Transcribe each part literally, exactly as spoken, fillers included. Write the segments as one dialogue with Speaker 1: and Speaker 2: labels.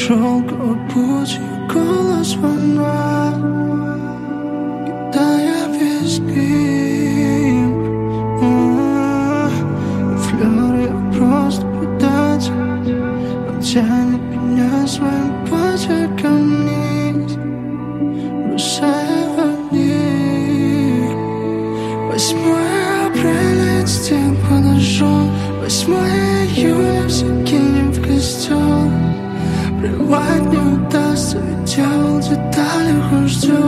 Speaker 1: шелковый путь, и голос волна. Когда я весь грим, флёр, я просто предатель. Он тянет меня своим потеком вниз, бросая в них. Восьмое апреля, инстинкт подошел. Восьмое июля, все кинем в костер. Плевать не удастся, ведь дьявол в деталях он ждет.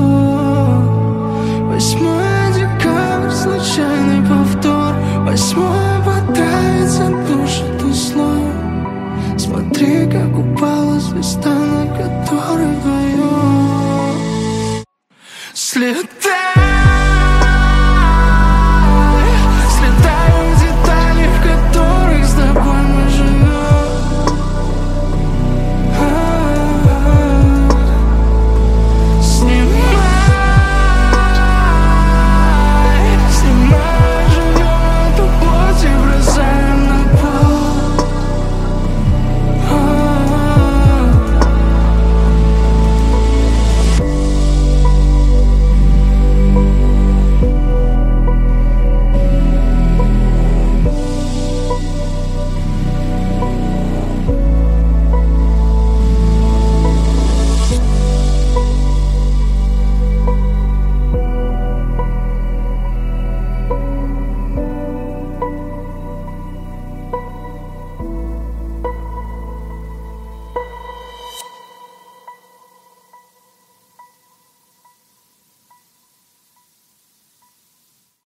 Speaker 1: Восьмое декабрь, случайный повтор. Восьмое понравится, душит услов. Смотри, как упала звезда, на которой вдвоем след.